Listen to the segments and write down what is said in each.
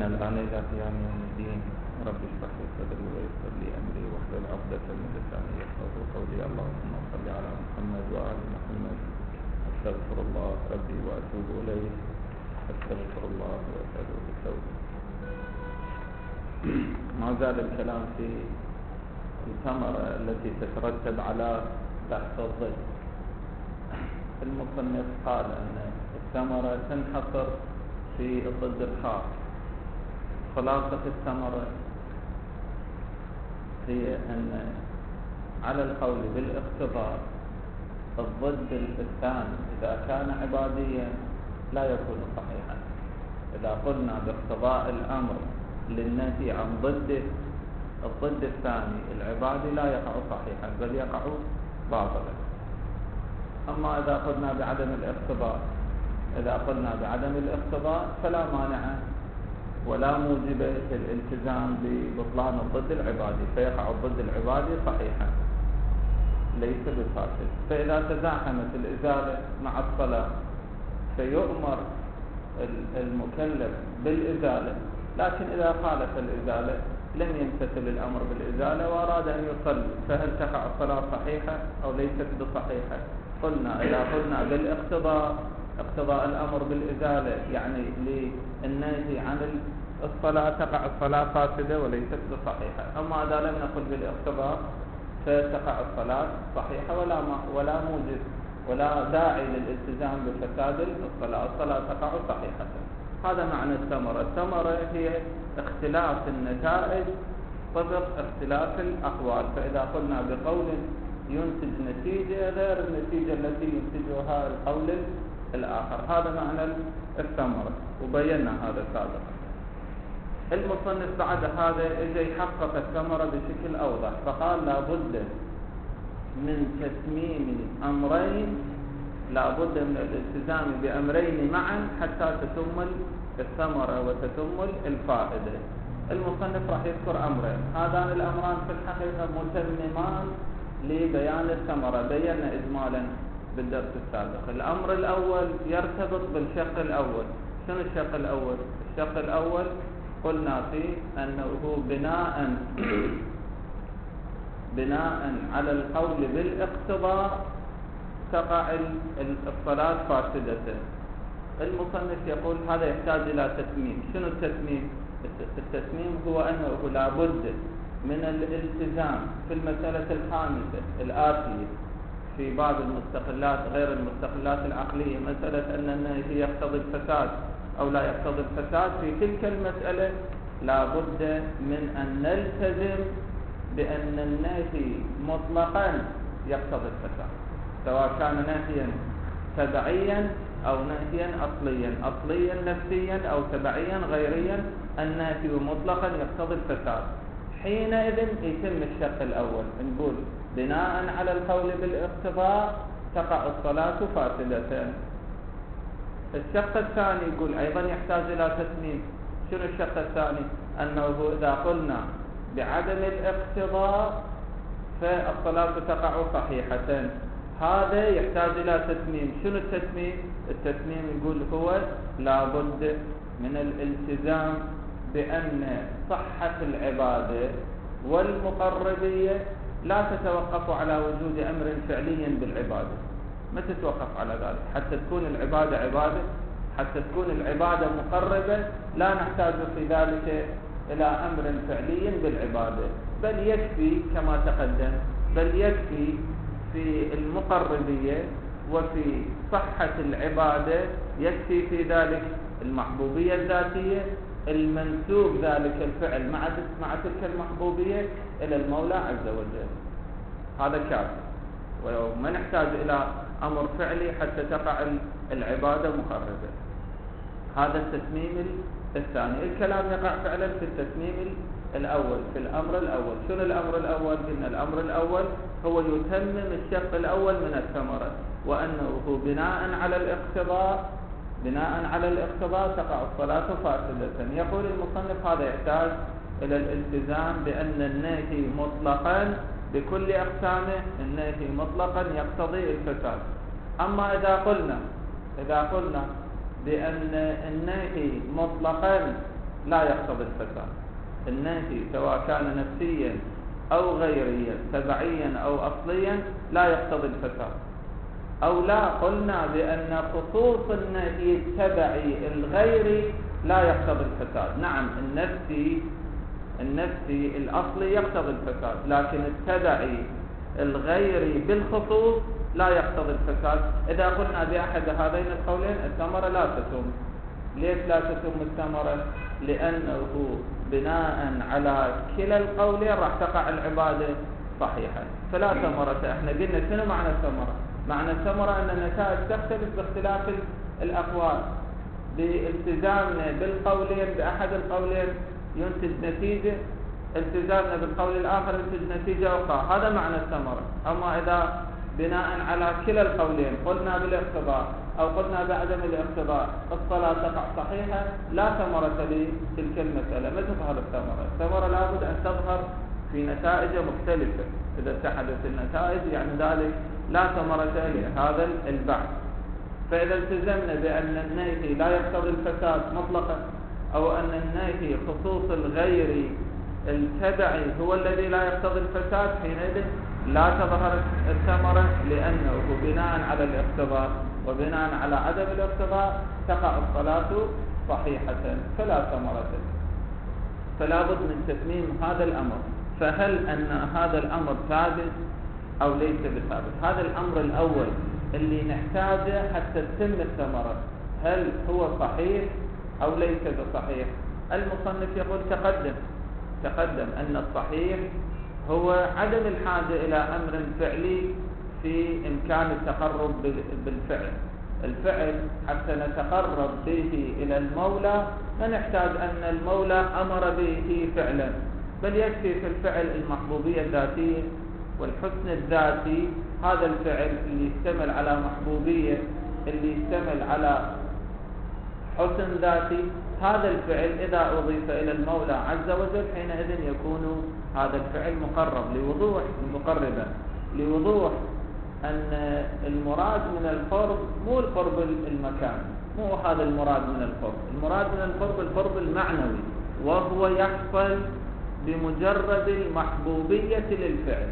الآن إلى قيام يوم الدين. رب اشرح لي صدري ويسر لي أمري واحلل عقدة من لساني يفقهوا قولي. اللهم صل على محمد وآل محمد. أستغفر الله ربي وأتوب إليه. أستغفر الله وأسأله التوبة. ما زال الكلام في الثمرة التي تترتب على بحث الضد. المصنف قال أن الثمرة تنحصر في الضد الخاص. خلاصة الثمرة هي أن على القول بالاقتضاء الضد الثاني إذا كان عباديا لا يكون صحيحا. إذا قلنا باقتضاء الأمر للنهي عن ضده، الضد الثاني العبادي لا يقع صحيحا بل يقع باطلا. أما إذا قلنا بعدم الاقتضاء فلا مانع ولا موجب الالتزام ببطلان الضد العبادي، فيقع الضد العبادي صحيحا ليس بفاسد. فإذا تزاحمت الإزالة مع الصلاة فيؤمر المكلف بالإزالة، لكن إذا خالف الإزالة لم يمتثل الأمر بالإزالة وأراد أن يصلي، فهل تقع الصلاة صحيحة أو ليست بصحيحة؟ إذا قلنا بالاقتضاء، اقتضاء الأمر بالإزالة يعني للنهي عن الصلاة، تقع الصلاة فاسدة وليست بصحيحة. أما إذا لم نقل بالاقتضاء فتقع الصلاة صحيحة ولا موجب ولا داعي للالتزام بفساد الصلاة تقع صحيحة. هذا معنى الثمرة. الثمرة هي اختلاف النتائج طبق اختلاف الأقوال. فإذا قلنا بقول ينتج نتيجة غير النتيجة التي ينتجها القول الآخر، هذا معنى الثمرة، وبينا هذا سابقا. المصنف بعد هذا اجى يحقق الثمرة بشكل أوضح، فقال لابد من تتميم أمرين، لابد من الالتزام بأمرين معا حتى تتم الثمرة وتتم الفائدة. المصنف راح يذكر أمرين، هذان الأمران في الحقيقة متممان لبيان الثمرة، بينا إجمالا بالدرس السابق. الأمر الأول يرتبط بالشق الأول. شنو الشق الأول؟ الشق الأول قلنا فيه أنه بناء على القول بالاقتضاء تقع الصلاة فاسدة. المصنف يقول هذا يحتاج إلى تتميم. شنو التتميم؟ التتميم هو أنه لابد من الالتزام في المسألة الخامسة الآتية في باب المستقلات غير المستقلات العقلية، مسألة أن النهي يقتضي الفساد أو لا يقتضي الفساد. في تلك المسألة لابد من أن نلتزم بأن النهي مطلقا يقتضي الفساد، سواء كان نهيا تبعيا أو نهيا أصليا نفسيا أو تبعيا غيريا، النهي مطلقا يقتضي الفساد. حينئذ يتم الشق الأول، نقول بناء على القول بالاقتضاء تقع الصلاة فاسدة. الشق الثاني يقول أيضا يحتاج إلى تتميم. شنو الشق الثاني؟ أنه إذا قلنا بعدم الاقتضاء فالصلاة تقع صحيحة، هذا يحتاج إلى تتميم. شنو التتميم؟ التتميم يقول هو لابد من الالتزام بأن صحة العبادة والمقربية لا تتوقف على وجود أمر فعلي بالعبادة، ما تتوقف على ذلك. حتى تكون العبادة عبادة، حتى تكون العبادة مقربة، لا نحتاج في ذلك إلى أمر فعلي بالعبادة، بل يكفي كما تقدم، بل يكفي في المقربية وفي صحة العبادة يكفي في ذلك المحبوبية الذاتية، المنسوب ذلك الفعل مع تلك المحبوبية إلى المولى عز وجل، هذا كافي، وما نحتاج إلى أمر فعلي حتى تقع العبادة مقربة. هذا التتميم الثاني. الكلام يقع فعلا في التتميم الأول، في الأمر الأول. شنو الأمر الأول؟ قلنا الأمر الأول هو يتمم الشق الأول من الثمرة، وأنه بناء على الاقتضاء تقع الصلاة فاسدة. يقول المصنف هذا يحتاج إلى الالتزام بأن النهي مطلقا بكل أقسامه، النهي مطلقا يقتضي الفساد. أما إذا قلنا بأن النهي مطلقا لا يقتضي الفساد. النهي سواء كان نفسيا أو غيريا، تبعيا أو أصليا، لا يقتضي الفساد. أو لا، قلنا بأن خصوص النهي التبعي الغيري لا يقتضي الفساد. نعم، النفسي الأصلي يقتضي الفساد، لكن التبعي الغيري بالخصوص لا يقتضي الفساد. إذا قلنا بأحد هذين القولين الثمرة لا تتم. ليش لا تتم الثمرة؟ لأنه بناء على كلا القولين راح تقع العبادة صحيحة، فلا ثمرة. احنا قلنا شنو معنى الثمرة؟ معنى الثمرة أن النتائج تختلف باختلاف الأقوال. بالتزامنا بالقولين، بأحد القولين ينتج نتيجة، التزامنا بالقول الآخر ينتج نتيجة أخرى، هذا معنى الثمرة. أما إذا بناء على كلا القولين قلنا بالاقتضاء أو قلنا بعدم الاقتضاء الصلاة تقع صحيحة، لا ثمرة لتلك المسألة، ما تظهر الثمرة. الثمرة لابد أن تظهر في نتائج مختلفة. إذا اتحدت النتائج يعني ذلك لا ثمرة لهذا البحث. فإذا التزمنا بأن النهي لا يقتضي الفساد مطلقا، أو أن النهي خصوص الغير التبعي هو الذي لا يقتضي الفساد، حينئذ لا تظهر الثمرة، لأنه بناء على الاقتضاء وبناء على عدم الاقتضاء تقع الصلاة صحيحة فلا ثمرة. فلا بد من تتميم هذا الأمر. فهل أن هذا الأمر ثابت أو ليس بثابت؟ هذا الأمر الأول اللي نحتاجه حتى تتم الثمرة، هل هو صحيح أو ليس بصحيح؟ المصنف يقول تقدم أن الصحيح هو عدم الحاجة إلى أمر فعلي في إمكان التقرب بالفعل. الفعل حتى نتقرب به إلى المولى لا نحتاج أن المولى أمر به فعلا، بل يكفي في الفعل المحبوبية الذاتية والحسن الذاتي. هذا الفعل اللي يشتمل على محبوبية، اللي يشتمل على حسن ذاتي، هذا الفعل إذا أضيف إلى المولى عز وجل حينئذ يكون هذا الفعل مقربا لوضوح أن المراد من القرب مو القرب المكان، مو هذا المراد من القرب. المراد من القرب المعنوي، وهو يحصل بمجرد المحبوبية للفعل.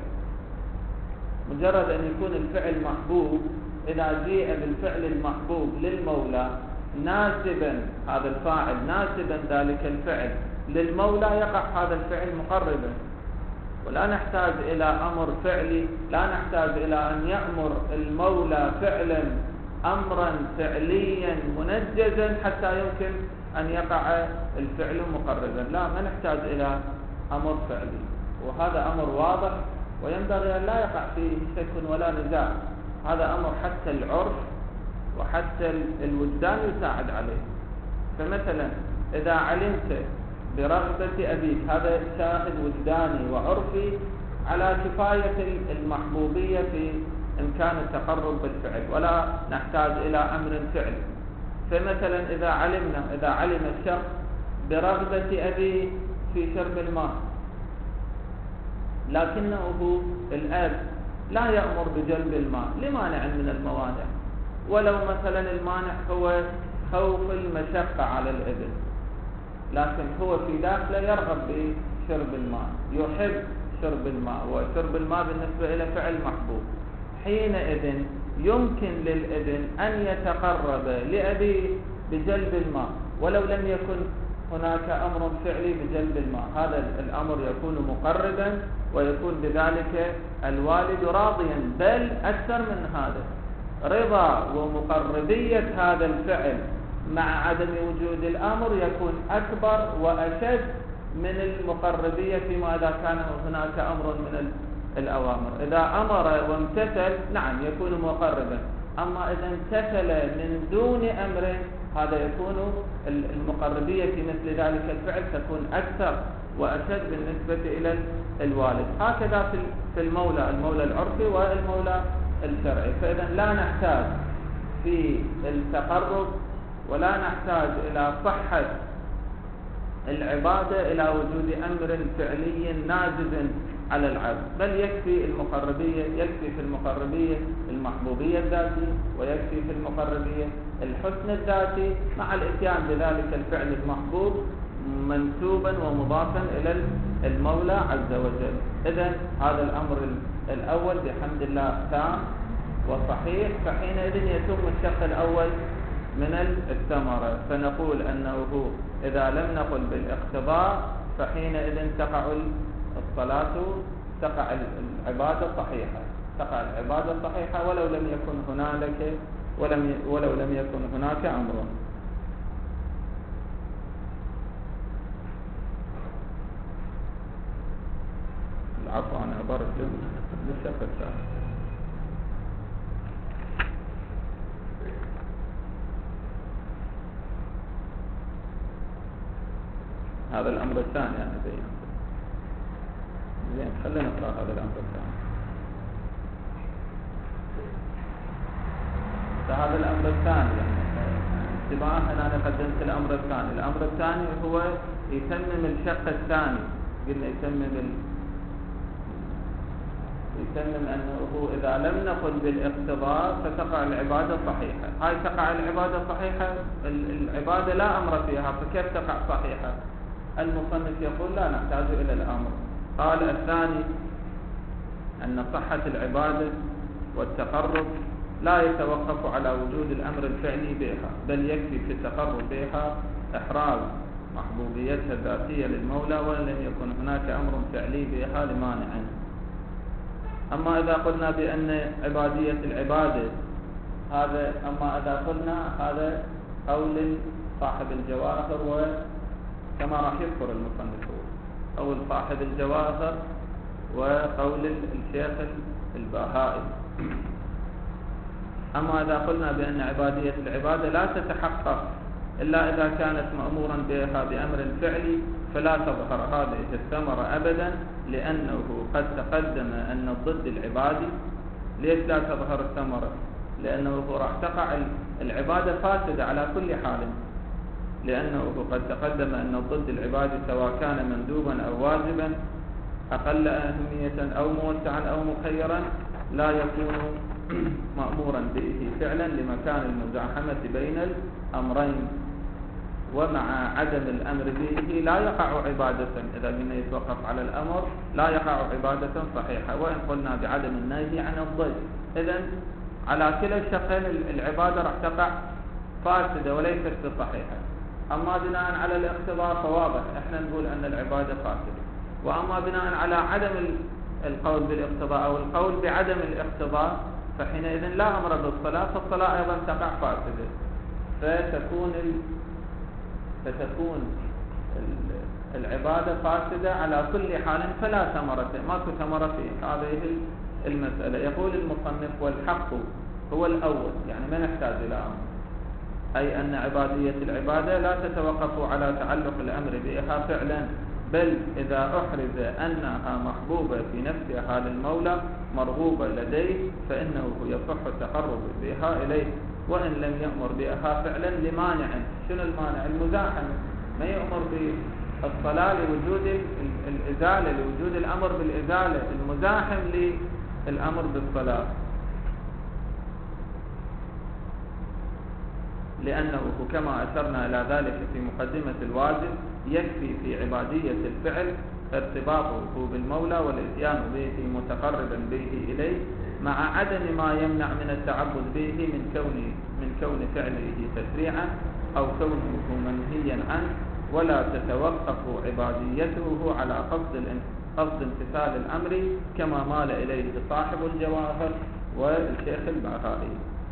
مجرد أن يكون الفعل محبوب، إذا جيء بالفعل المحبوب للمولى ناسبا، هذا الفاعل ناسبا ذلك الفعل للمولى، يقع هذا الفعل مقربا. ولا نحتاج إلى أمر فعلي، لا نحتاج إلى أن يأمر المولى فعلا أمرا فعليا منجزا حتى يمكن أن يقع الفعل مقربا. لا، ما نحتاج إلى أمر فعلي، وهذا أمر واضح وينبغي أن لا يقع فيه شك ولا نزاع. هذا أمر حتى العرف وحتى الوجدان يساعد عليه. فمثلا إذا علمت برغبة أبيك، هذا شاهد وجداني وعرفي على كفاية المحبوبية في إمكان التقرب بالفعل، ولا نحتاج إلى أمر فعلي. فمثلا إذا علم الشخص برغبة أبيه في شرب الماء، لكنه الأب لا يأمر بجلب الماء لمانع من الموانع، ولو مثلا المانع هو خوف المشقة على الابن، لكن هو في داخله يرغب بشرب الماء، يحب شرب الماء، وشرب الماء بالنسبة إلى فعل محبوب. حينئذ يمكن للابن أن يتقرب لأبيه بجلب الماء ولو لم يكن هناك أمر فعلي بجلب الماء. هذا الأمر يكون مقربا، ويكون بذلك الوالد راضيا، بل أكثر من هذا، رضا ومقربية هذا الفعل مع عدم وجود الأمر يكون أكبر وأشد من المقربية فيما إذا كان هناك أمر من الأوامر. إذا أمر وامتثل نعم يكون مقربا، أما إذا امتثل من دون أمر هذا يكون المقربية في مثل ذلك الفعل تكون أكثر وأشد بالنسبة إلى الوالد. هكذا في المولى العرفي والمولى الشرعي. فإذا لا نحتاج في التقرب ولا نحتاج إلى صحة العبادة إلى وجود أمر فعلي ناجز على العبد، بل يكفي في المقربية المحبوبية الذاتي، ويكفي في المقربية الحسن الذاتي مع الاتيان بذلك الفعل المحبوب منسوبا ومضافا إلى المولى عز وجل. إذن هذا الأمر الأول بحمد الله تام وصحيح، فحينئذ يتم الشق الأول من الثمرة، فنقول أنه إذا لم نقل بالاقتضاء فحينئذ تقع الصلاة، تقع العبادة صحيحة، تقع العبادة صحيحة ولو لم يكن هنالك ولو لم يكن هناك أمر. العفو عن عبارة بالشق الثاني. هذا الأمر الثاني يعني زين خلينا نقرأ هذا الأمر الثاني. فهذا الأمر الثاني اتباعا أنا قدمت الأمر الثاني. الأمر الثاني هو يتمم الشق الثاني. قلنا يتمم أنه إذا لم نقل بالاقتضاء فتقع العبادة صحيحة. هاي تقع العبادة صحيحة، العبادة لا أمر فيها، فكيف تقع صحيحة؟ المصنف يقول لا نحتاج إلى الأمر. قال الثاني أن صحة العبادة والتقرب لا يتوقف على وجود الأمر الفعلي بها، بل يكفي في التقرب بها إحراز محبوبيتها الذاتية للمولى وإن لم يكن هناك أمر فعلي بها لمانع. أما إذا قلنا بأن عبادية العبادة هذا، أما إذا قلنا هذا قول صاحب الجواهر، وكما راح يذكر المصنف قول صاحب الجواهر وقول الشيخ البهائي. أما إذا قلنا بأن عبادية العبادة لا تتحقق إلا إذا كانت مأمورا بها بأمر فعلي فلا تظهر هذه الثمرة أبدا، لأنه قد تقدم أن الضد العبادي. ليش لا تظهر الثمرة؟ لأنه راح تقع العبادة فاسدة على كل حال، لأنه قد تقدم أن الضد العبادي سواء كان مندوبا أو واجبا أقل أهمية أو موسعا أو مخيرا لا يكون مأمورا به فعلا لمكان المزاحمة بين الأمرين، ومع عدم الأمر به لا يقع عبادة. إذا قلنا يتوقف على الأمر لا يقع عبادة صحيحة، وإن قلنا بعدم النهي عن الضد. إذن على كلا الشقين العبادة راح تقع فاسدة وليست صحيحة. أما بناء على الاقتضاء فواضح احنا نقول أن العبادة فاسدة، وأما بناء على عدم القول بالاقتضاء أو القول بعدم الاقتضاء فحينئذ لا أمر بالصلاة، فالصلاة أيضا تقع فاسدة، فتكون العبادة فاسدة على كل حال، فلا ثمرة، ماكو ثمرة في هذه المسألة. يقول المصنف والحق هو الأول، يعني ما نحتاج إلى أمر، أي أن عبادية العبادة لا تتوقف على تعلق الأمر بها فعلا، بل إذا أحرز أنها محبوبة في نفسها للمولى مرغوبة لديه فإنه يصح التقرب بها إليه، وإن لم يأمر بها فعلا لمانع. شنو المانع؟ المزاحمة. ما يأمر بالصلاة لوجود الإزالة، لوجود الأمر بالإزالة، المزاحم للأمر بالصلاة، لأنه كما أشرنا إلى ذلك في مقدمة الواجب يكفي في عبادية الفعل ارتباطه بالمولى والإتيان به متقربا به إليه، مع عدم ما يمنع من التعبد به من كون فعله تشريعا أو كونه منهيا عنه، ولا تتوقف عباديته على قصد امتثال الأمر كما مال إليه صاحب الجواهر والشيخ البهائي.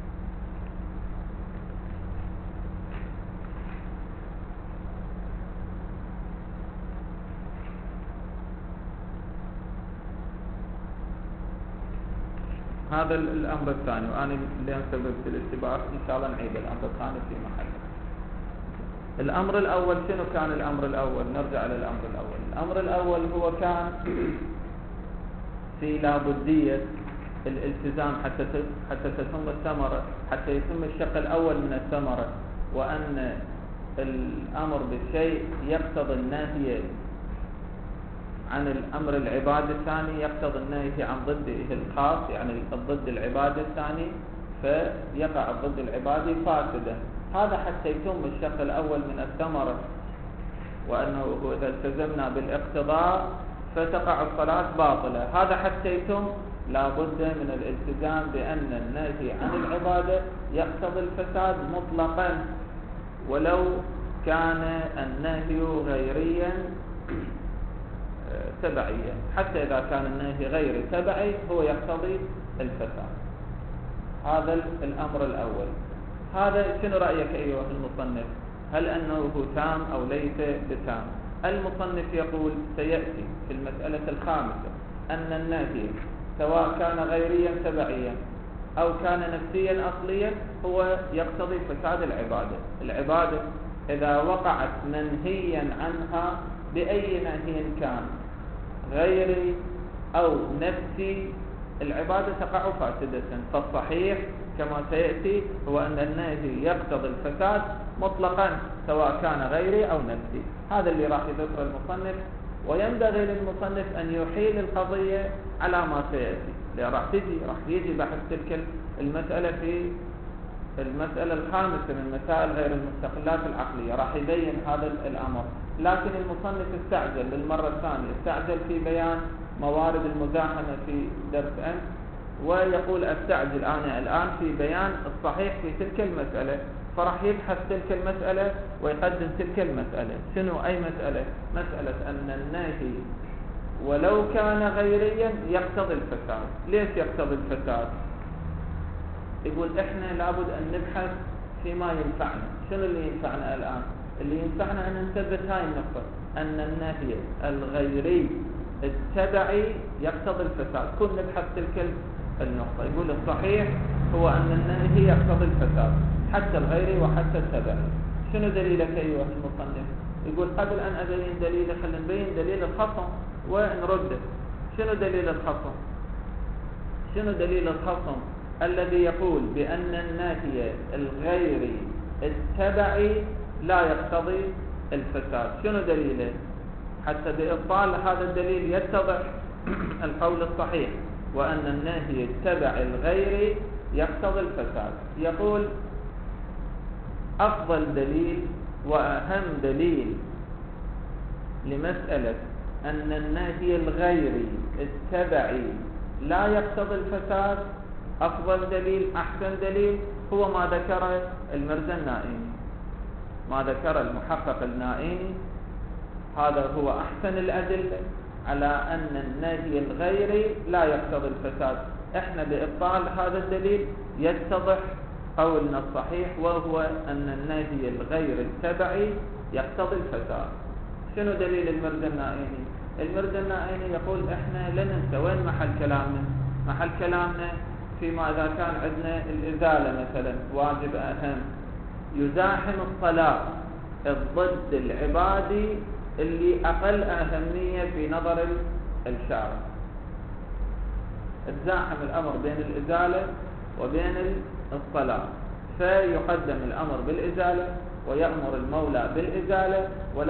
هذا الأمر الثاني، وأنا اللي سبب في الاشتباه إن شاء الله نعيد الأمر الثاني في محله. الأمر الأول شنو كان؟ الأمر الأول نرجع للأمر الأول. الأمر الأول هو كان في لابدية الالتزام حتى تتم الثمرة، حتى يتم الشق الأول من الثمرة، وأن الأمر بالشيء يقتضي النهي عن الأمر العبادي الثاني، يقتضي النهي عن ضده الخاص، يعني الضد العبادي الثاني، فيقع الضد العبادي فاسدا. هذا حتى يتم الشق الأول من الثمرة. وأنه إذا التزمنا بالاقتضاء فتقع الصلاة باطلة. هذا حكيتم لا بد من الالتزام بأن النهي عن العبادة يقتضي الفساد مطلقا، ولو كان النهي غيريا تبعيا، حتى إذا كان النهي غير تبعي هو يقتضي الفساد. هذا الأمر الأول. هذا شنو رأيك أيها المصنف؟ هل أنه تام أو ليس بتام؟ المصنف يقول سيأتي في المسألة الخامسة أن النهي سواء كان غيريا تبعيا أو كان نفسيا أصليا هو يقتضي فساد العبادة. العبادة إذا وقعت منهيا عنها بأي نهي كان غيري أو نفسي العبادة تقع فاسدة. فالصحيح كما سيأتي هو أن النهي يقتضي الفساد مطلقا سواء كان غيري أو نفسي. هذا اللي راح يذكر المصنف، وينبغي للمصنف أن يحيل القضية على ما سيأتي، لأن راح يجي بحث تلك المسألة في المسألة الخامسة من مسائل غير المستقلات العقلية، راح يبين هذا الأمر. لكن المصنف استعجل للمرة الثانية، استعجل في بيان موارد المزاحمة في درس أمس، ويقول استعجل أنا الآن في بيان الصحيح في تلك المسألة، فراح يبحث تلك المسألة ويقدم تلك المسألة. شنو أي مسألة؟ مسألة أن النهي ولو كان غيريا يقتضي الفساد. ليش يقتضي الفساد؟ يقول إحنا لابد أن نبحث فيما ينفعنا. شنو اللي ينفعنا الآن؟ اللي ينفعنا أن نثبت هاي النقطة، أن النهي الغيري التبعي يقتضي الفساد. كن نبحث تلك النقطة. يقول الصحيح هو أن النهي يقتضي الفساد حتى الغيري وحتى التبعي. شنو دليلك أيها المصنف؟ يقول قبل أن أبين دليله خلينا نبين دليل الخصم ونرده. شنو دليل الخصم؟ شنو دليل الخصم الذي يقول بأن النهي الغيري التبعي لا يقتضي الفساد؟ شنو دليله؟ حتى بإبطال هذا الدليل يتضح القول الصحيح وأن النهي التبعي الغيري يقتضي الفساد. يقول أفضل دليل وأهم دليل لمسألة أن النهي الغيري التبعي لا يقتضي الفساد، أفضل دليل أحسن دليل هو ما ذكر المرزا النائيني، ما ذكر المحقق النائيني. هذا هو أحسن الأدلة على أن النهي الغيري لا يقتضي الفساد. إحنا بإبطال هذا الدليل يتضح قولنا الصحيح، وهو أن النهي الغير التبعي يقتضي الفساد. شنو دليل المرزا النائيني؟ المرزا النائيني يقول إحنا لا ننسى وين محل كلامنا. محل كلامنا فيما إذا كان عندنا الإزالة مثلا واجب أهم، يزاحم الصلاة الضد العبادي اللي أقل أهمية في نظر الشارع. تزاحم الأمر بين الإزالة وبين الصلاة، فيقدم الأمر بالإزالة ويأمر المولى بالإزالة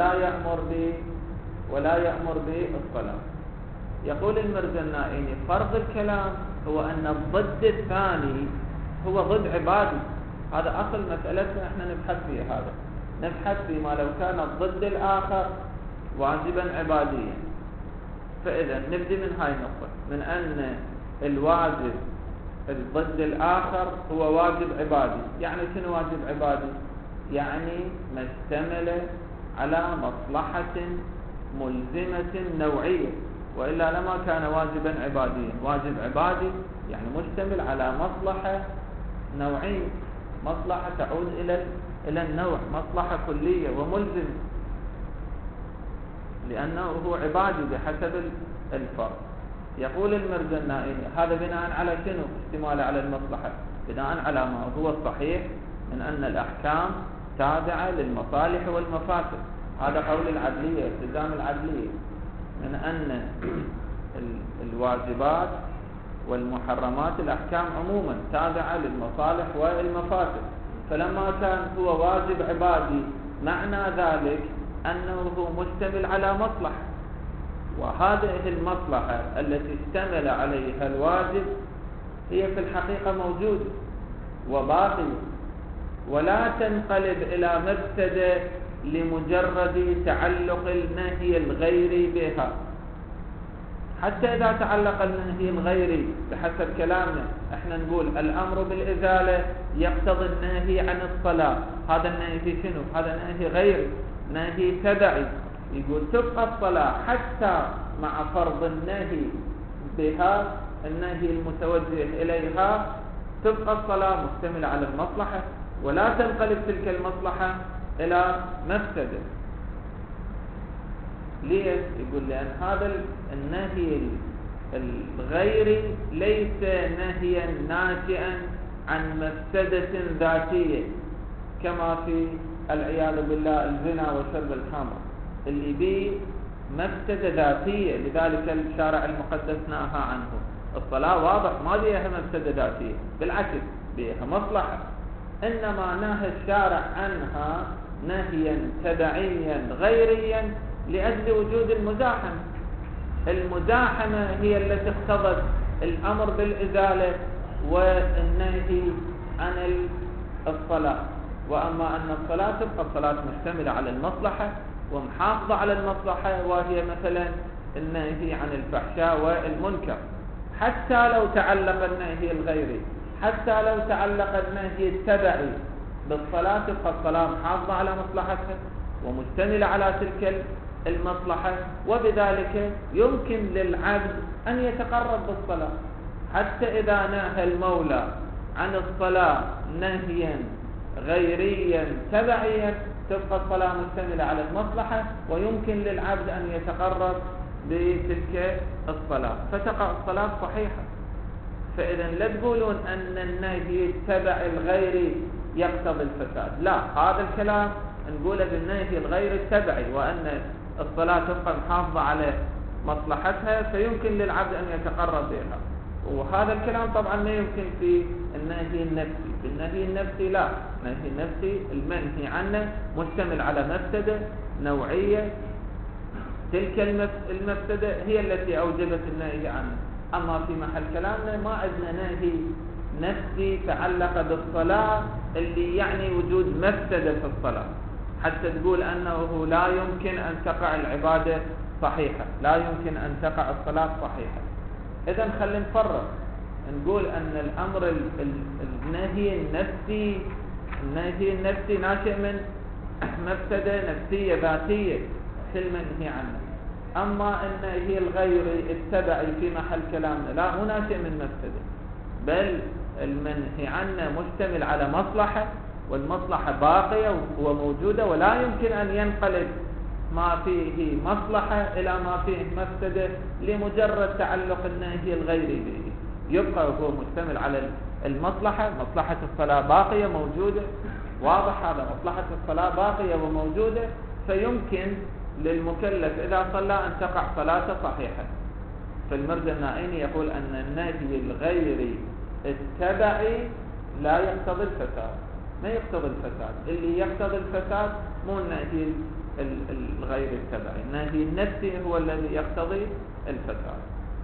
ولا يأمر بالصلاة. يقول المرزا النائيني فرض الكلام هو أن الضد الثاني هو ضد عبادي. هذا أصل مسألتنا احنا نبحث فيه. هذا نبحث فيما لو كان الضد الآخر واجبا عباديا. فإذا نبدأ من هاي النقطة، من أن الواجب الضد الآخر هو واجب عبادي. يعني شنو واجب عبادي؟ يعني ما اشتمل على مصلحة ملزمة نوعية، وإلا لما كان واجبا عباديا. واجب عبادي يعني مشتمل على مصلحة نوعية، مصلحة تعود إلى النوع، مصلحة كلية وملزمة، لأنه هو عبادي بحسب الفرد. يقول المرزا النائيني هذا بناء على شنو؟ اشتمال على المصلحة، بناء على ما هو الصحيح من أن الأحكام تابعة للمصالح والمفاسد. هذا قول العدلية، التزام العدلية، من أن الواجبات والمحرمات الأحكام عموما تابعة للمصالح والمفاسد. فلما كان هو واجب عبادي معنى ذلك أنه هو مشتمل على مصلحة، وهذه المصلحة التي اشتمل عليها الواجب هي في الحقيقة موجودة وباقية، ولا تنقلب إلى مفسدة لمجرد تعلق النهي الغيري بها. حتى إذا تعلق النهي الغيري بحسب كلامنا احنا نقول الأمر بالإزالة يقتضي النهي عن الصلاة، هذا النهي شنو؟ هذا نهي غيري، نهي تبعي. يقول تبقى الصلاة حتى مع فرض النهي بها، النهي المتوجه إليها، تبقى الصلاة مشتملة على المصلحة ولا تنقلب تلك المصلحة إلى مفسدة. ليش؟ يقول لأن هذا النهي الغيري ليس نهيا ناشئا عن مفسدة ذاتية كما في العياذ بالله الزنا وشرب الخمر اللي به مفسدة ذاتية، لذلك الشارع المقدس نهى عنه. الصلاة واضح ما بيها مفسدة ذاتية، بالعكس بيها مصلحة، إنما نهى الشارع عنها نهيا تبعيا غيريا لأجل وجود المزاحمة. المزاحمة هي التي اقتضت الأمر بالإزالة والنهي عن الصلاة. وأما أن الصلاة تبقى الصلاة مشتملة على المصلحة ومحافظة على المصلحة، وهي مثلا النهي عن الفحشاء والمنكر. حتى لو تعلق النهي الغيري، حتى لو تعلق النهي التبعي بالصلاة، تبقى الصلاة محافظة على مصلحتها ومشتملة على تلك المصلحة، وبذلك يمكن للعبد أن يتقرب بالصلاة. حتى إذا نهى المولى عن الصلاة نهيا غيريا تبعيا، تبقى الصلاة مشتملة على المصلحة ويمكن للعبد أن يتقرب بتلك الصلاة فتقع الصلاة صحيحة. فإذا لا تقولون أن النهي التبع الغيري يقتضي الفساد، لا، هذا الكلام نقوله بالنهي الغير التبعي، وأن الصلاة تبقى محافظة على مصلحتها فيمكن للعبد أن يتقرب بها. وهذا الكلام طبعا ما يمكن في النهي النفسي. في النهي النفسي لا، النهي النفسي المنهي عنه مشتمل على مفسدة نوعية، تلك المفسدة هي التي أوجبت النهي عنه. أما في محل كلامنا ما عندنا نهي نفسي تعلق بالصلاة اللي يعني وجود مفسدة في الصلاة حتى تقول أنه لا يمكن أن تقع العبادة صحيحة، لا يمكن أن تقع الصلاة صحيحة. إذن خلينا نفرق، نقول أن الأمر النهي النفسي ناشئ من مفسدة نفسية ذاتية في المنهي عنه. أما النهي الغيري التبعي في محل كلامنا لا، هو ناشئ من مفسدة، بل المنهي عنه مشتمل على مصلحة، والمصلحة باقية وموجودة، ولا يمكن أن ينقلب ما فيه مصلحة إلى ما فيه مفسدة لمجرد تعلق النهي الغيري به. يبقى هو مشتمل على المصلحة، مصلحة الصلاة باقية موجودة، واضح هذا، مصلحة الصلاة باقية وموجودة، فيمكن للمكلف إذا صلى أن تقع صلاته صحيحة. فالمرجع النائيني يقول أن النهي الغيري التبعي لا يقتضي الفساد، ما يقتضي الفساد. اللي يقتضي الفساد مو النهي الغير التبعي، النهي النفسي هو الذي يقتضي الفساد.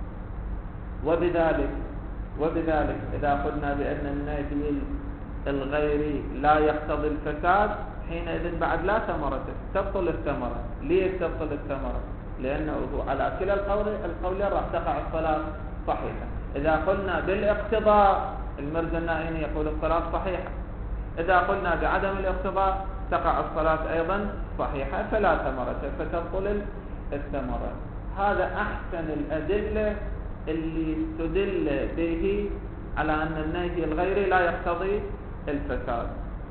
وبذلك إذا قلنا بأن النهي الغيري لا يقتضي الفساد، حينئذ بعد لا ثمرة، تبطل الثمرة. ليه تبطل الثمرة؟ لأنه على كلا القولين راح تقع الصلاة صحيحة. إذا قلنا بالاقتضاء المرجع النائيني يقول الصلاة صحيحة، إذا قلنا بعدم الاقتضاء تقع الصلاة أيضا صحيحة، فلا ثمرة فتبطل الثمرة. هذا أحسن الأدلة اللي تدل به على أن النهي الغيري لا يقتضي الفساد،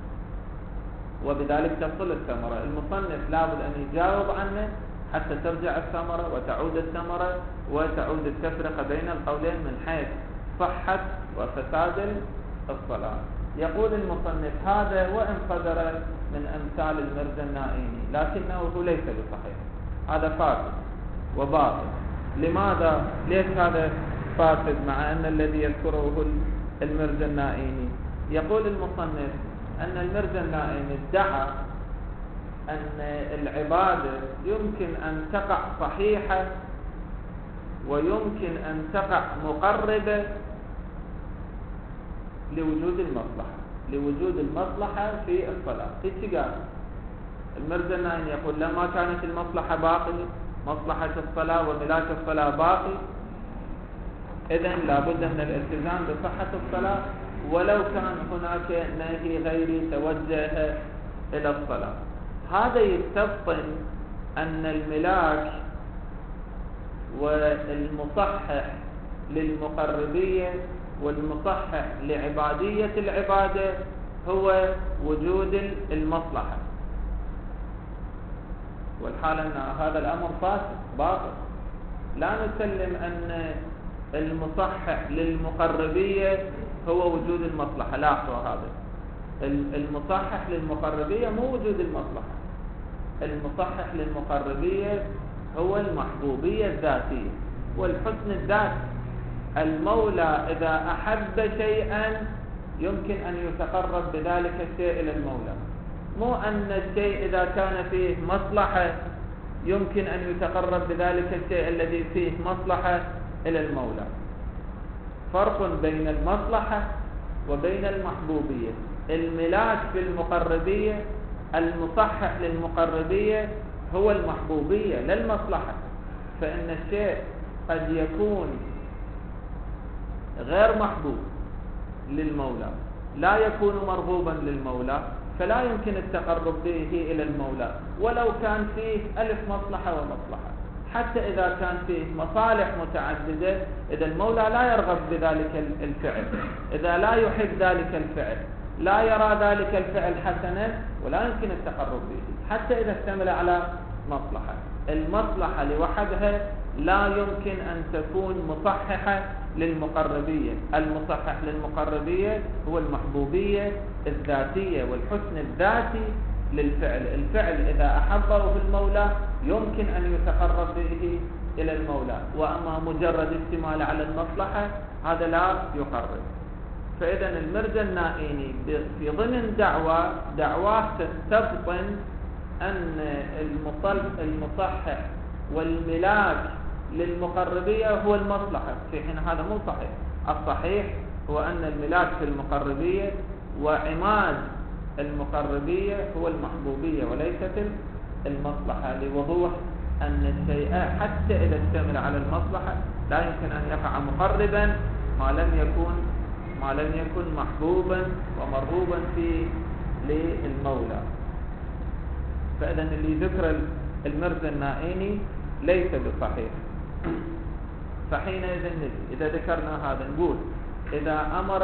وبذلك تبطل الثمرة. المصنف لابد أن يجاوب عنه حتى ترجع الثمرة وتعود الثمرة وتعود التفرقة بين القولين من حيث صحة وفساد الصلاة. يقول المصنف هذا وإن صدر من أمثال المرجع النائيني لكنه ليس بصحيح، هذا فاسد وباطل. لماذا؟ ليش هذا فاسد مع أن الذي يذكره المرجع النائيني؟ يقول المصنف أن المرجع النائيني ادعى أن العبادة يمكن أن تقع صحيحة ويمكن أن تقع مقربة لوجود المصلحة في الصلاة. إيش قال؟ المرجع النائي يقول لما كانت المصلحة باقي، مصلحة الصلاة وملاك الصلاة باقي، إذن لابد من الالتزام بصحة الصلاة ولو كان هناك نهي غيري توجه إلى الصلاة. هذا يستبطن أن الملاك والمصحح للمقربية والمصحح لعبادية العبادة هو وجود المصلحة، والحال أن هذا الأمر فاسد باطل. لا نسلم أن المصحح للمقربية هو وجود المصلحة. لاحظوا هذا، المصحح للمقربية مو وجود المصلحة، المصحح للمقربية هو المحبوبية الذاتية والحسن الذاتي. المولى إذا أحب شيئا يمكن أن يتقرب بذلك الشيء إلى المولى، مو أن الشيء إذا كان فيه مصلحة يمكن أن يتقرب بذلك الشيء الذي فيه مصلحة إلى المولى. فرق بين المصلحة وبين المحبوبية. الملاك في المقربية، المصحح للمقربية هو المحبوبية لا المصلحة. فإن الشيء قد يكون غير محبوب للمولى، لا يكون مرغوبا للمولى، فلا يمكن التقرب به إلى المولى ولو كان فيه ألف مصلحة ومصلحة. حتى إذا كان فيه مصالح متعددة، إذا المولى لا يرغب بذلك الفعل، إذا لا يحب ذلك الفعل، لا يرى ذلك الفعل حسنا، ولا يمكن التقرب به حتى إذا اشتمل على مصلحة. المصلحة لوحدها لا يمكن أن تكون مصححة للمقربية. المصحح للمقربية هو المحبوبية الذاتية والحسن الذاتي للفعل. الفعل إذا أحبه المولى يمكن أن يتقرب به إلى المولى، وأما مجرد اشتمال على المصلحة هذا لا يقرب. فإذا المرجع النائيني في ضمن دعواه تستبطن أن المصحح والملاك للمقربية هو المصلحة، في حين هذا مو صحيح. الصحيح هو أن الملاك في المقربية وعماد المقربية هو المحبوبية وليست المصلحة، لوضوح أن الشيء حتى إذا اشتمل على المصلحة لا يمكن أن يقع مقربا ما لم يكن محبوبا ومرغوبا فيه للمولى. فإذا اللي ذكر المرجع النائيني ليس بصحيح. فحينئذ إذا ذكرنا هذا نقول إذا أمر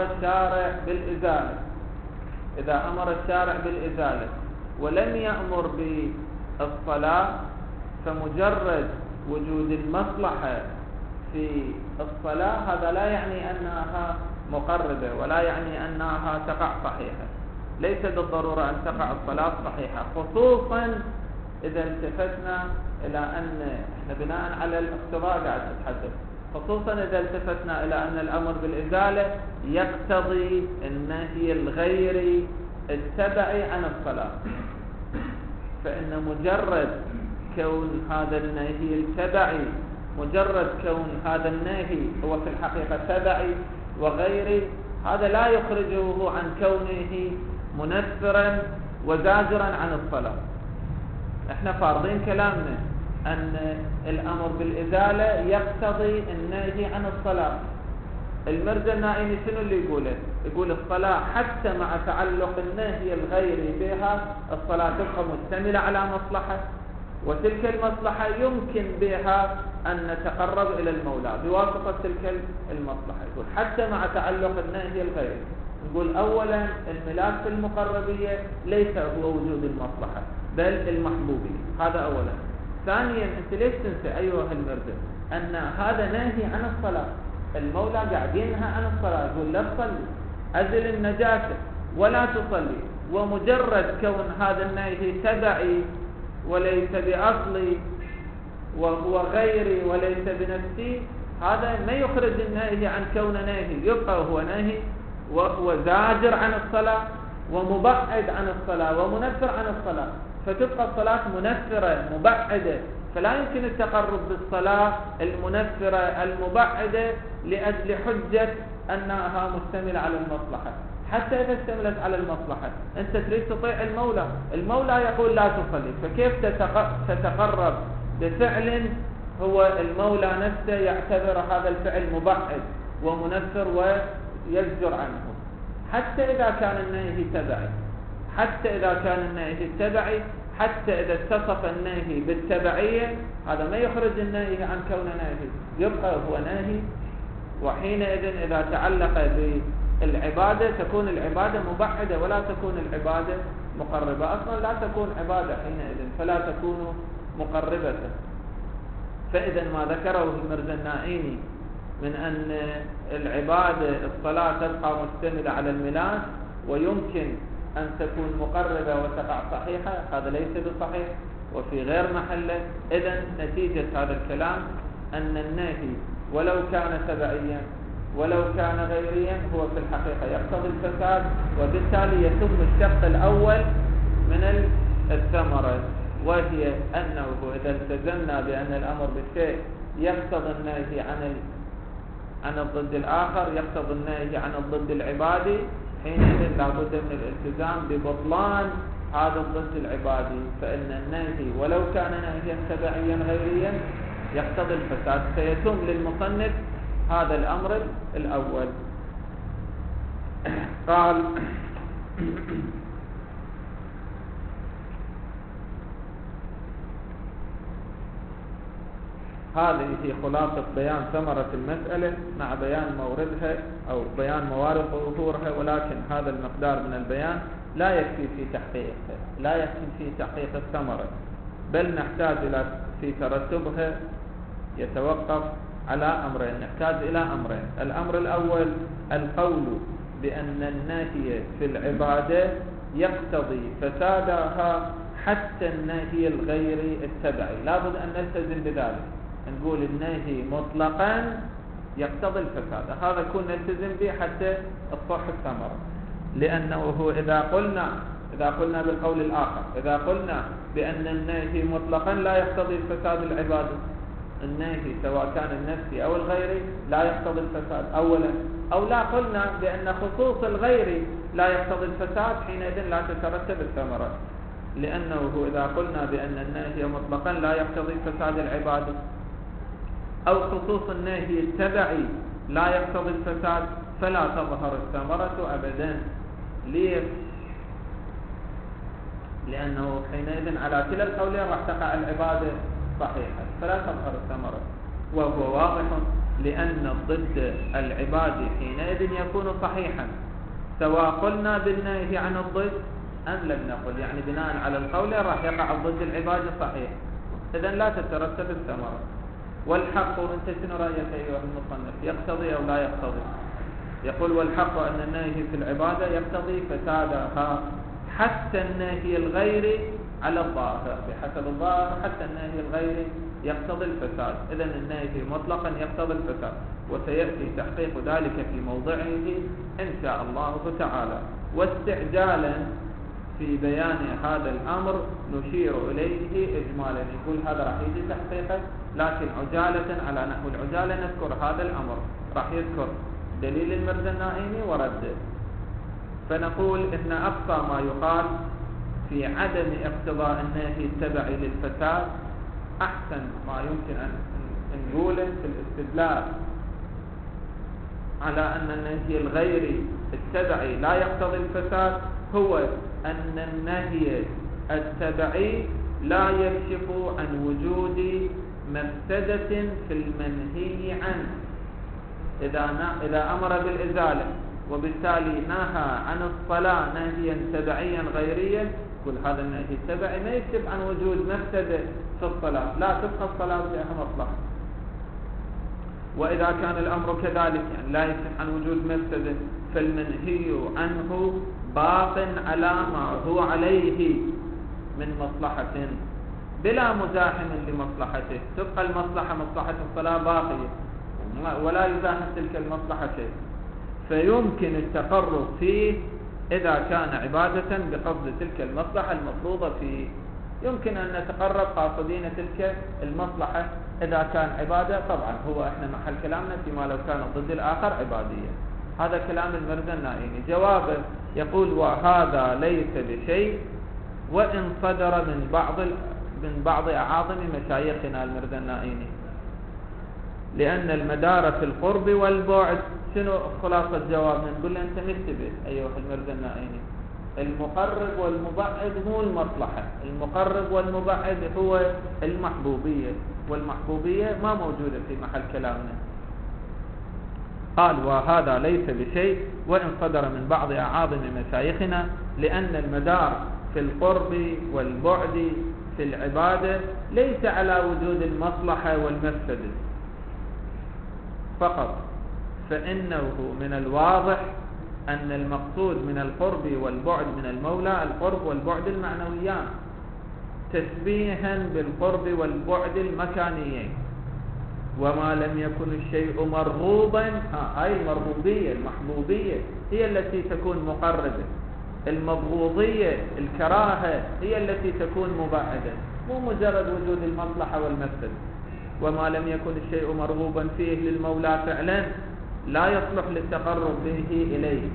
الشارع بالإزالة ولم يأمر بالصلاة، فمجرد وجود المصلحة في الصلاة هذا لا يعني أنها مقربة ولا يعني أنها تقع صحيحة. ليس بالضرورة أن تقع الصلاة صحيحة، خصوصا إذا التفتنا إلى أن إحنا بناء على الاقتضاء قاعد نتحدث، خصوصا إذا التفتنا إلى أن الأمر بالإزالة يقتضي النهي الغيري التبعي عن الصلاة. فإن مجرد كون هذا النهي التبعي، مجرد كون هذا النهي هو في الحقيقة تبعي وغيري، هذا لا يخرجه عن كونه منفرا وزاجرا عن الصلاة. احنا فارضين كلامنا أن الأمر بالإزالة يقتضي النهي عن الصلاة. المرجع النائيني شنو اللي يقوله؟ يقول الصلاة حتى مع تعلق النهي الغيري بها الصلاة تبقى مشتملة على مصلحة، وتلك المصلحة يمكن بها أن نتقرب إلى المولى بواسطة تلك المصلحة. يقول حتى مع تعلق النهي الغيري. نقول أولا الملاك في المقربية ليس هو وجود المصلحة بل المحبوبية، هذا أولا. ثانيا أنت ليش تنسى أيها المرجع أن هذا نهي عن الصلاة؟ المولى قاعد ينهى عن الصلاة، يقول لا تصلي، أزل النجاسة ولا تصلي. ومجرد كون هذا النهي تبعي وليس بأصلي وهو غيري وليس بنفسي، هذا ما يخرج النهي عن كون نهي، يبقى هو نهي وهو زاجر عن الصلاة ومبعد عن الصلاة ومنفر عن الصلاة، فتبقى الصلاة منفرة مبعدة، فلا يمكن التقرب بالصلاة المنفرة المبعدة لأجل حجة أنها مشتملة على المصلحة. حتى إذا اشتملت على المصلحة. أنت تريد تطيع المولى، المولى يقول لا تصلي، فكيف تتقرب بفعل هو المولى نفسه يعتبر هذا الفعل مبعد ومنفر ويزجر عنه؟ حتى إذا كان النهي تبعي، حتى إذا كان النهي تبعي، حتى إذا اتصف النهي بالتبعية، هذا ما يخرج النهي عن كونه نهي، يبقى هو نهي. وحينئذ إذا تعلق بالعبادة تكون العبادة مبعدة ولا تكون العبادة مقربة، أصلا لا تكون عبادة حينئذ، فلا تكون مقربة. فإذا ما ذكره المرزا النائيني من أن العبادة الصلاة تبقى مشتملة على الملاك ويمكن أن تكون مقربة وتقع صحيحة، هذا ليس بصحيح وفي غير محله. إذن نتيجة هذا الكلام أن النهي ولو كان تبعيا ولو كان غيريا هو في الحقيقة يقتضي الفساد، وبالتالي يتم الشق الأول من الثمرة، وهي أنه إذا التزمنا بأن الأمر بالشيء يقتضي النهي عن الضد الآخر، يقتضي النهي عن الضد العبادي، حينئذ لا بد من الالتزام ببطلان هذا الضد العبادي، فإن النهي ولو كان نهيا تبعيا غيريا يقتضي الفساد، فيتم للمصنف هذا الأمر الأول. قال هذه هي خلاصة بيان ثمرة المسألة مع بيان موردها أو بيان موارد ظهورها، ولكن هذا المقدار من البيان لا يكفي في تحقيقها، لا يكفي في تحقيق الثمرة، بل نحتاج إلى في ترتبها يتوقف على أمرين، نحتاج إلى أمرين. الأمر الأول القول بأن النهي في العبادة يقتضي فسادها حتى النهي الغيري التبعي، لا بد أن نلتزم بذلك، نقول النهي مطلقا يقتضي الفساد، هذا كنا نلتزم به حتى تصح الثمرة. لأنه إذا قلنا بالقول الآخر، إذا قلنا بأن النهي مطلقا لا يقتضي فساد العبادة، النهي سواء كان النفسي أو الغيري لا يقتضي الفساد أولا، أو لا قلنا بأن خصوص الغيري لا يقتضي الفساد، حينئذ لا تترتب الثمرة. لأنه إذا قلنا بأن النهي مطلقا لا يقتضي فساد العبادة، أو خصوص النهي التبعي لا يقتضي الفساد، فلا تظهر الثمرة أبدا. ليه؟ لأنه حينئذ على كلا القولين راح تقع العبادة صحيحة، فلا تظهر الثمرة، وهو واضح لأن الضد العبادي حينئذ يكون صحيحا، سواء قلنا بالنهي عن الضد أم لم نقل، يعني بناء على القولين راح يقع الضد العبادي صحيح، إذن لا تترتب الثمرة. والحق، أنت شنو رأيك أيها المصنف، يقتضي أو لا يقتضي؟ يقول والحق أن النهي في العبادة يقتضي فسادها حتى النهي الغيري على الظاهر، بحسب الظاهر حتى النهي الغيري يقتضي الفساد، إذن النهي مطلقا يقتضي الفساد، وسيأتي تحقيق ذلك في موضعه إن شاء الله تعالى. واستعجالا في بيان هذا الأمر نشير إليه إجمالا، يقول هذا راح يجي تحقيقه، لكن عجالة على نحو العجالة نذكر هذا الأمر، راح يذكر دليل المرزا النائيني ورده. فنقول إن أقصى ما يقال في عدم اقتضاء النهي التبعي للفساد، أحسن ما يمكن أن نقوله في الاستدلال على أن النهي الغيري التبعي لا يقتضي الفساد، هو أن النهي التبعي لا يكشف عن وجود مفسدة في المنهي عنه. إذا أمر بالإزالة وبالتالي نهى عن الصلاة نهيا تبعيا غيريا، كل هذا النهي التبعي ما يكشف عن وجود مفسدة في الصلاة، لا تبقى الصلاة فيها مصلحة. وإذا كان الأمر كذلك، يعني لا يكشف عن وجود مفسدة، فالمنهي عنه باق على ما هو عليه من مصلحة بلا مزاحم لمصلحته، تبقى المصلحة مصلحة الصلاة باقية ولا يزاحم تلك المصلحة شيء، فيمكن التقرب فيه إذا كان عبادة بقصد تلك المصلحة المفروضة فيه. يمكن أن نتقرب قاصدين تلك المصلحة إذا كان عبادة، طبعا هو إحنا محل كلامنا فيما لو كان ضد الآخر عبادية. هذا كلام المرزا النائيني. جوابه يقول وهذا ليس بشيء وإن صدر من بعض أعاظم مشايخنا المرزا النائيني، لأن المدار في القرب والبعد. شنو خلاصة جوابنا؟ نقول له أنت مكتبه أيها المرزا النائيني، المقرب والمبعد مو المصلحة، المقرب والمبعد هو المحبوبية، والمحبوبية ما موجودة في محل كلامنا. قال وهذا ليس بشيء وإن صدر من بعض أعاظم مشايخنا، لأن المدار في القرب والبعد في العبادة ليس على وجود المصلحة والمفسدة فقط، فإنه من الواضح أن المقصود من القرب والبعد من المولى القرب والبعد المعنويان، تشبيها بالقرب والبعد المكانيين. وما لم يكن الشيء مرغوبا، هاي المرغوبية المحبوبية هي التي تكون مقربة، المبغوضية الكراهة هي التي تكون مبعدة، مو مجرد وجود المصلحة والمفسد. وما لم يكن الشيء مرغوبا فيه للمولى فعلا لا يصلح للتقرب به إليه،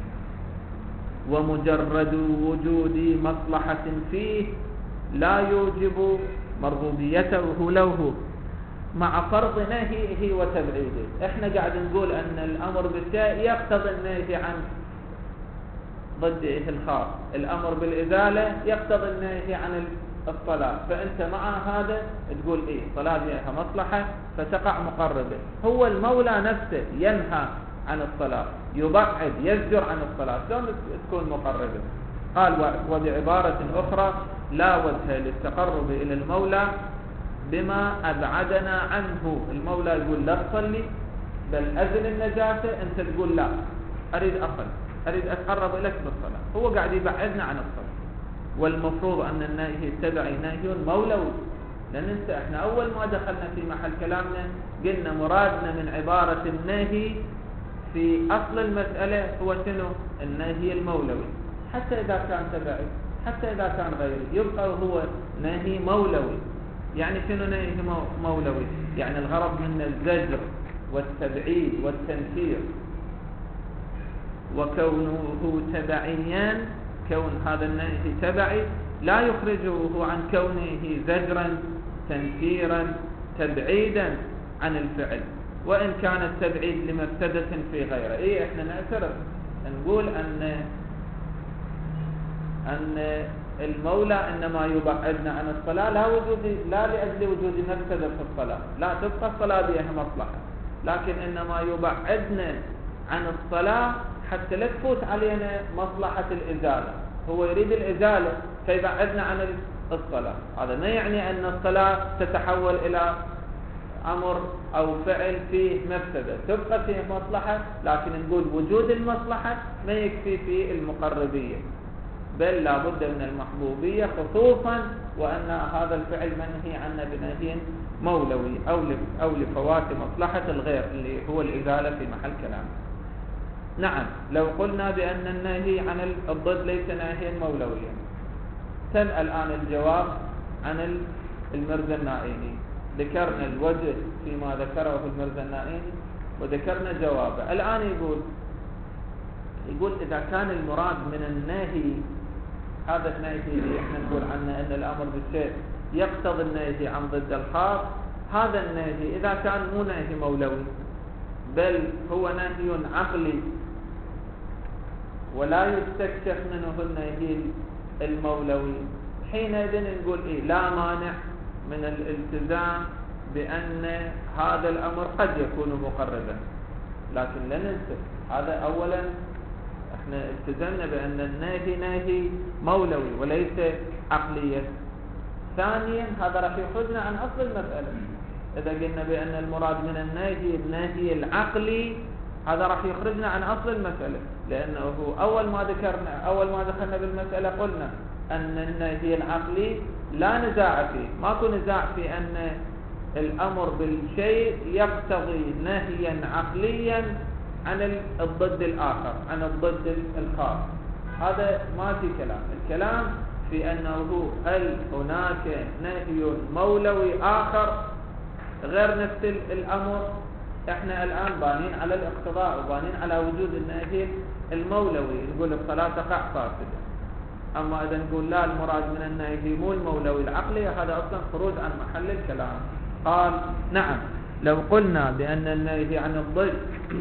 ومجرد وجود مصلحة فيه لا يوجب مرغوبيته له مع فرض نهيه وتبعيده. احنا قاعد نقول ان الامر بالشيء يقتضي النهي عن ضده الخاص، الامر بالازاله يقتضي النهي عن الصلاه، فانت مع هذا تقول ايه الصلاه فيها مصلحه فتقع مقربه. هو المولى نفسه ينهى عن الصلاه، يبعد يزجر عن الصلاه، شلون تكون مقربه؟ قال وبعباره اخرى لا وجه للتقرب الى المولى بما أبعدنا عنه. المولى يقول لا تصلي بل أزل النجاسة، أنت تقول لا أريد أصل، أريد أتقرب إليك بالصلاة. هو قاعد يبعدنا عن الصلاة، والمفروض أن النهي التبعي نهي مولوي. لأن انت احنا أول ما دخلنا في محل كلامنا قلنا مرادنا من عبارة النهي في أصل المسألة هو شنو؟ النهي المولوي، حتى إذا كان تبعي حتى إذا كان غيري يبقى هو نهي مولوي. يعني شنو نهي مولوي؟ يعني الغرض من الزجر والتبعيد والتنفير، وكونه تبعيا، كون هذا النهي تبعي لا يخرجه عن كونه زجرا تنفيرا تبعيدا عن الفعل، وإن كان التبعيد لمفسدة في غيره. إيه احنا نعترف نقول أن المولى إنما يبعدنا عن الصلاة لا لأجل وجود مفسدة في الصلاة، لا تبقى الصلاة بها مصلحة، لكن إنما يبعدنا عن الصلاة حتى لا تفوت علينا مصلحة الإزالة. هو يريد الإزالة فيبعدنا عن الصلاة. هذا ما يعني أن الصلاة تتحول إلى أمر أو فعل فيه مفسدة، تبقى فيه مصلحة، لكن نقول وجود المصلحة ما يكفي في المقربية، بل لا بد من المحبوبية، خصوصا وأن هذا الفعل منهي عنه بنهي مولوي أو لفوات مصلحة الغير اللي هو الإزالة في محل كلام. نعم، لو قلنا بأن النهي عن الضد ليس نهيا مولويا، تم الآن الجواب عن المرزا النائيني. ذكرنا الوجه فيما ذكره المرزا النائيني وذكرنا جوابه. الآن يقول إذا كان المراد من النهي هذا النهي اللي احنا نقول عنه ان الامر بالشيء يقتضي النهي عن ضد الخاص، هذا النهي اذا كان مو نهي مولوي بل هو نهي عقلي ولا يستكشف منه النهي المولوي، حينئذ نقول إيه لا مانع من الالتزام بأن هذا الأمر قد يكون مقربا. لكن لا ننسى هذا أولا احنا التزمنا بأن النهي نهي مولوي وليس عقليا. ثانيا هذا راح يخرجنا عن أصل المسألة. إذا قلنا بأن المراد من النهي العقلي، هذا راح يخرجنا عن أصل المسألة، لأنه أول ما دخلنا بالمسألة قلنا أن النهي العقلي لا نزاع فيه، ماكو نزاع في أن الأمر بالشيء يقتضي نهيا عقليا عن الضد الآخر، عن الضد الخاص. هذا ما في كلام. الكلام في أنه هل هناك نهي مولوي آخر غير نفس الأمر احنا الآن بانين على الاقتضاء وبانين على وجود النهي المولوي، نقول الصلاة تقع فاسدة. أما إذا نقول لا، المراد من النهي مو المولوي العقلي، هذا أصلا خروج عن محل الكلام. قال نعم، لو قلنا بأن النهي عن الضد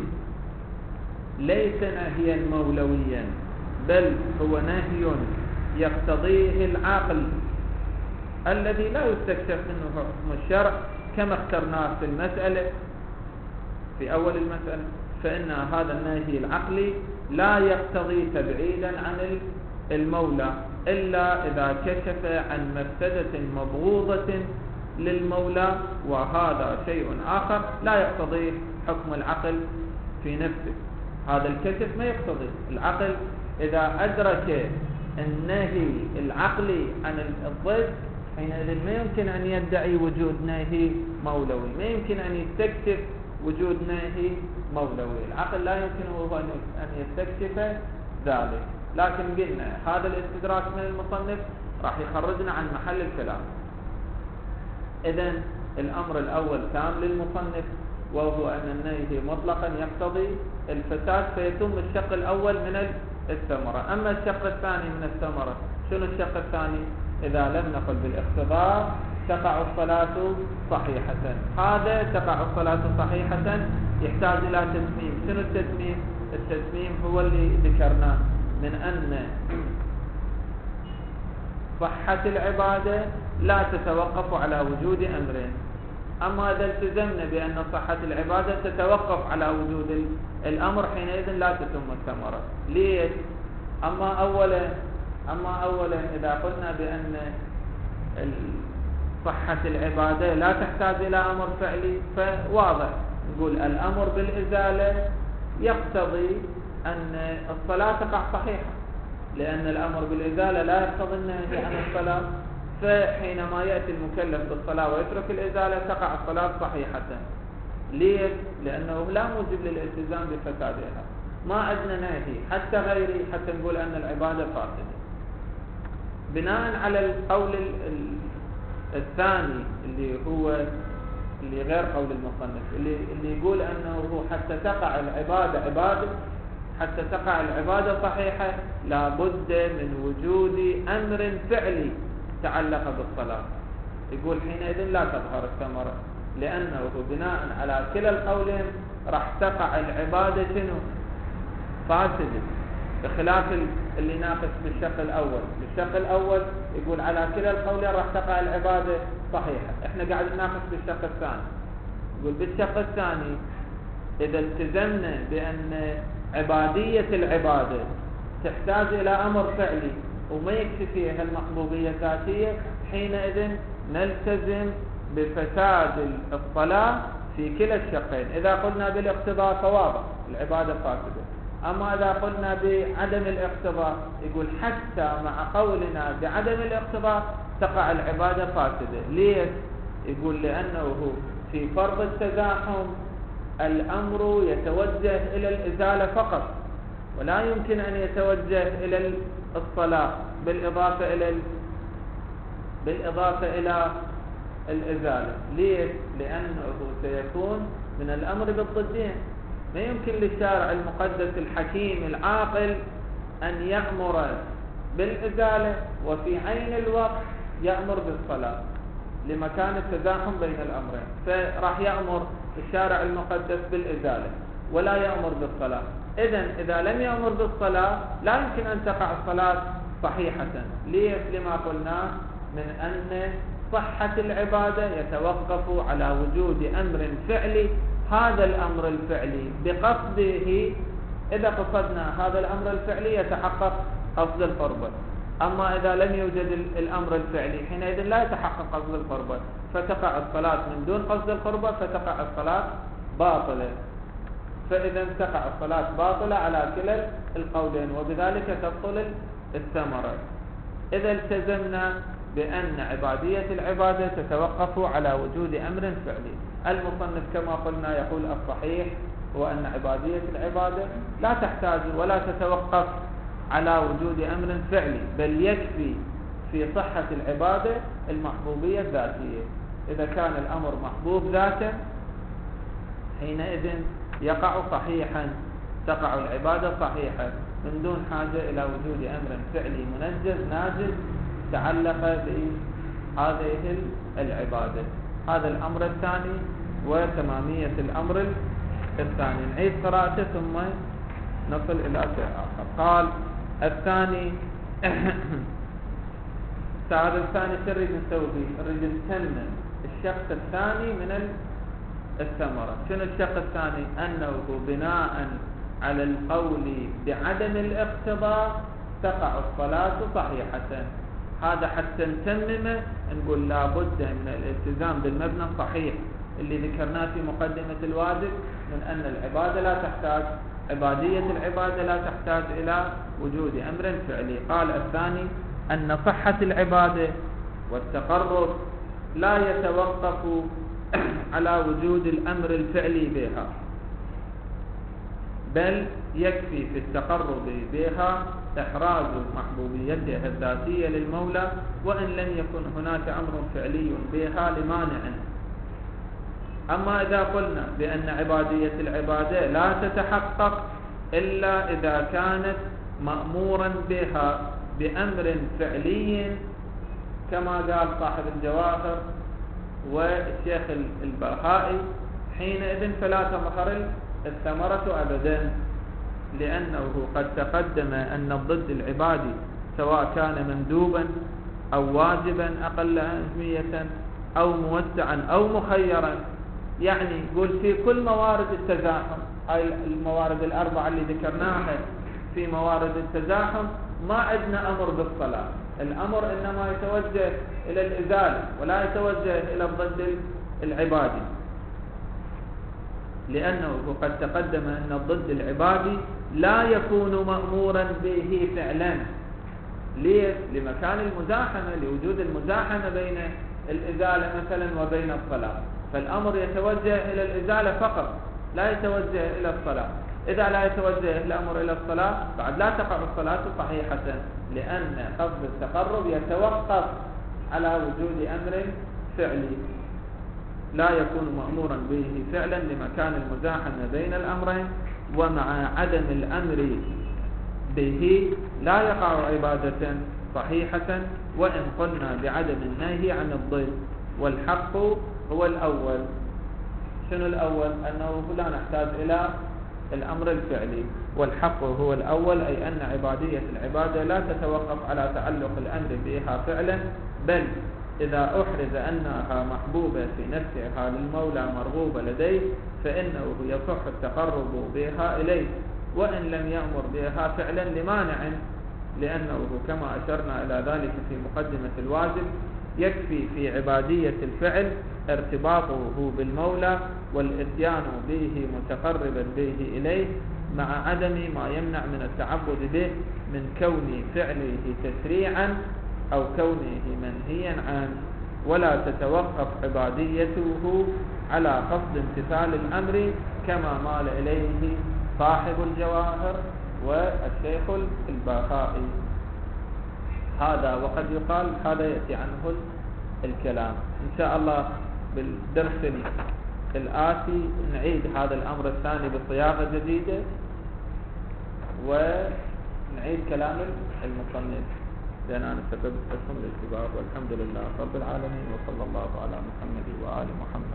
ليس نهيا مولويا، بل هو نهي يقتضيه العقل الذي لا يستكشف منه حكم الشرع كما اخترناه في المسألة في أول المسألة، فإن هذا النهي العقلي لا يقتضي تبعيدا عن المولى إلا إذا كشف عن مفسدة مبغوضة للمولى، وهذا شيء آخر لا يقتضي حكم العقل في نفسه. هذا الكشف ما يقتضي العقل. إذا أدرك النهي العقلي عن الضد حينئذ ما يمكن أن يدعي وجود نهي مولوي، ما يمكن أن يستكشف وجود نهي مولوي. العقل لا يمكنه أن يستكشف ذلك. لكن قلنا هذا الاستدراك من المصنف راح يخرجنا عن محل الكلام. إذن الأمر الأول تام للمصنف، وهو أن النهي مطلقا يقتضي الفساد، فيتم الشق الأول من الثمرة. أما الشق الثاني من الثمرة، شنو الشق الثاني؟ إذا لم نقل بالاقتضاء تقع الصلاة صحيحة. هذا تقع الصلاة صحيحة يحتاج إلى تتميم. شنو التتميم؟ التتميم هو اللي ذكرناه من أن صحة العبادة لا تتوقف على وجود أمرين. أما إذا التزمنا بأن صحة العبادة تتوقف على وجود الأمر حينئذ لا تتم الثمرة. ليش؟ أما أولا إذا قلنا بأن صحة العبادة لا تحتاج إلى أمر فعلي، فواضح نقول الأمر بالإزالة يقتضي أن الصلاة تقع صحيحة، لأن الأمر بالإزالة لا يقتضي النهي عن الصلاة. فحينما يأتي المكلف بالصلاة ويترك الإزالة تقع الصلاة صحيحة. ليش؟ لأنه لا موجب للالتزام بفسادها. ما عندنا نهي حتى غيري حتى نقول أن العبادة فاسدة. بناء على القول الثاني اللي غير قول المصنف، اللي يقول أنه حتى تقع العبادة صحيحة لابد من وجود أمر فعلي تعلق بالصلاة. يقول حينئذ لا تظهر الثمرة، لأنه بناء على كلا القولين راح تقع العبادة فاسدة، بخلاف اللي ناقص بالشق الأول. بالشق الأول يقول على كلا القولين راح تقع العبادة صحيحة. احنا قاعد نناقش بالشق الثاني. يقول بالشق الثاني إذا التزمنا بأن عبادية العبادة تحتاج إلى أمر فعلي وما يكفي فيها المحبوبية الذاتية، حينئذ نلتزم بفساد الصلاة في كلا الشقين. إذا قلنا بالاقتضاء فواضح العبادة فاسدة. أما إذا قلنا بعدم الاقتضاء يقول حتى مع قولنا بعدم الاقتضاء تقع العبادة فاسدة. ليش؟ يقول لأنه في فرض التزاحم الأمر يتوجه إلى الإزالة فقط، ولا يمكن أن يتوجه إلى الصلاة بالإضافة إلى الإزالة. ليش؟ لأنه سيكون من الأمر بالضدين. ما يمكن للشارع المقدس الحكيم العاقل أن يأمر بالإزالة وفي عين الوقت يأمر بالصلاة لمكان التزاحم بين الأمرين. فراح يأمر الشارع المقدس بالإزالة ولا يأمر بالصلاة. إذا لم يأمر بالصلاة لا يمكن أن تقع الصلاة صحيحة. ليش؟ لما قلنا من أن صحة العبادة يتوقف على وجود أمر فعلي. هذا الأمر الفعلي بقصده، إذا قصدنا هذا الأمر الفعلي يتحقق قصد القربة. أما إذا لم يوجد الأمر الفعلي حينئذ لا يتحقق قصد القربة، فتقع الصلاة من دون قصد القربة، فتقع الصلاة باطلة. فإذا تقع الصلاة باطلة على كلا القولين، وبذلك تبطل الثمرة. إذا التزمنا بأن عبادية العبادة تتوقف على وجود أمر فعلي. المصنف كما قلنا يقول الصحيح هو أن عبادية العبادة لا تحتاج ولا تتوقف على وجود أمر فعلي، بل يكفي في صحة العبادة المحبوبية الذاتية. إذا كان الأمر محبوب ذاتا حينئذ يقع صحيحا، تقع العبادة صحيحة من دون حاجة إلى وجود أمر فعلي منجز ناجز تعلق بهذه العبادة. هذا الأمر الثاني وتمامية الأمر الثاني. نعيد قراءته ثم نصل إلى شيء آخر. قال الثاني هذا الثاني شو نريد نسوي فيه؟ نريد نتمم الشق الثاني من الثمرة. شنو الشق الثاني؟ أنه بناء على القول بعدم الاقتضاء تقع الصلاة صحيحة. هذا حتى نتممه نقول لا بد من الالتزام بالمبنى الصحيح اللي ذكرناه في مقدمة الواجب، من أن العبادة لا تحتاج، عبادية العبادة لا تحتاج إلى وجود أمر فعلي. قال الثاني أن صحة العبادة والتقرب لا يتوقف على وجود الأمر الفعلي بها، بل يكفي في التقرب بها إحراز محبوبيتها الذاتية للمولى، وإن لم يكن هناك أمر فعلي بها لمانع. أما إذا قلنا بأن عبادية العبادة لا تتحقق إلا إذا كانت مأمورا بها بأمر فعلي كما قال صاحب الجواهر والشيخ البرهائي، حينئذ فلا تظهر الثمرة أبدا، لأنه قد تقدم أن الضد العبادي سواء كان مندوبا أو واجبا أقل أهمية أو موسعا أو مخيرا، يعني يقول في كل موارد التزاحم، هاي الموارد الأربعة اللي ذكرناها في موارد التزاحم ما عندنا أمر بالصلاة، الأمر إنما يتوجه إلى الإزالة ولا يتوجه إلى الضد العبادي، لأنه قد تقدم أن الضد العبادي لا يكون مأمورا به فعلا. ليه؟ لمكان المزاحمة، لوجود المزاحمة بين الإزالة مثلا وبين الصلاة، فالأمر يتوجه إلى الإزالة فقط لا يتوجه إلى الصلاة. إذا لا يتوجه الأمر إلى الصلاة بعد لا تقع الصلاة صحيحة، لأن قصد التقرب يتوقف على وجود أمر فعلي لا يكون مأمورا به فعلا لمكان المزاحمة بين الأمرين، ومع عدم الأمر به لا يقع عبادة صحيحة وإن قلنا بعدم النهي عن الضد. والحق هو الأول. شنو الأول؟ أنه لا نحتاج إلى الأمر الفعلي، والحق هو الأول، أي أن عبادية العبادة لا تتوقف على تعلق الأمر بها فعلا، بل إذا أحرز أنها محبوبة في نفسها للمولى مرغوبة لديه فإنه يصح التقرب بها إليه، وإن لم يأمر بها فعلا لمانع، لأنه كما أشرنا إلى ذلك في مقدمة الواجب يكفي في عبادية الفعل ارتباطه بالمولى والإتيان به متقربا به إليه، مع عدم ما يمنع من التعبد به من كون فعله تشريعا أو كونه منهيا عنه، ولا تتوقف عباديته على قصد امتثال الأمر كما مال إليه صاحب الجواهر والشيخ البرهائي. هذا وقد يقال هذا يأتي عنه الكلام إن شاء الله بالدرس الآتي. نعيد هذا الأمر الثاني بصياغة جديدة ونعيد كلام المصنف، لأن أنا سبب لكم الاتباع. والحمد لله رب العالمين، وصلى الله على محمد وآل محمد.